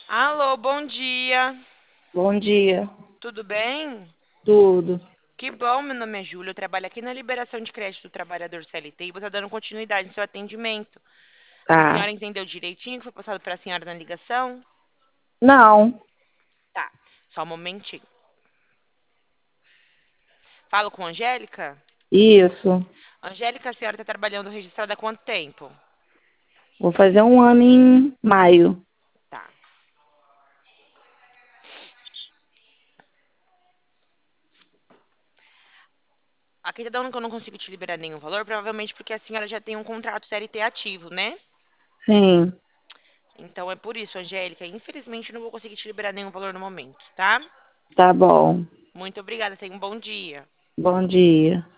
Alô, bom dia. Bom dia, Tudo bem? tudo. Que bom, meu nome é Júlia. Eu trabalho aqui na liberação de crédito do trabalhador CLT e vou estar dando continuidade no seu atendimento. A Tá. senhora entendeu direitinho o que foi passado para a senhora na ligação? Não, Tá, só um momentinho. Falo com a Angélica? isso. Angélica, a senhora está trabalhando registrada há quanto tempo? Vou fazer um ano em maio. Tá. Aqui tá dando que eu não consigo te liberar nenhum valor, provavelmente porque a senhora já tem um contrato CLT ativo, né? Sim, Então é por isso, Angélica. Infelizmente, eu não vou conseguir te liberar nenhum valor no momento, tá? tá bom. Muito obrigada. Tenha um bom dia. Bom dia.